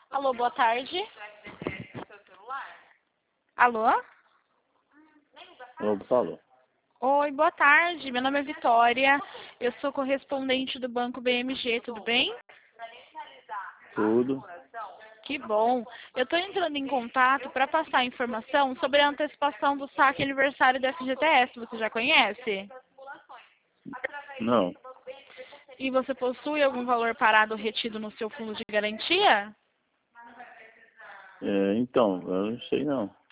Alô, boa tarde. Alô? Alô, falou. Oi, boa tarde. Meu nome é Vitória. Eu sou correspondente do Banco BMG, tudo bem? Tudo. Que bom. Eu estou entrando em contato para passar informação sobre a antecipação do saque aniversário da FGTS. Você já conhece? Não. E você possui algum valor parado ou retido no seu fundo de garantia? Então, eu não sei não.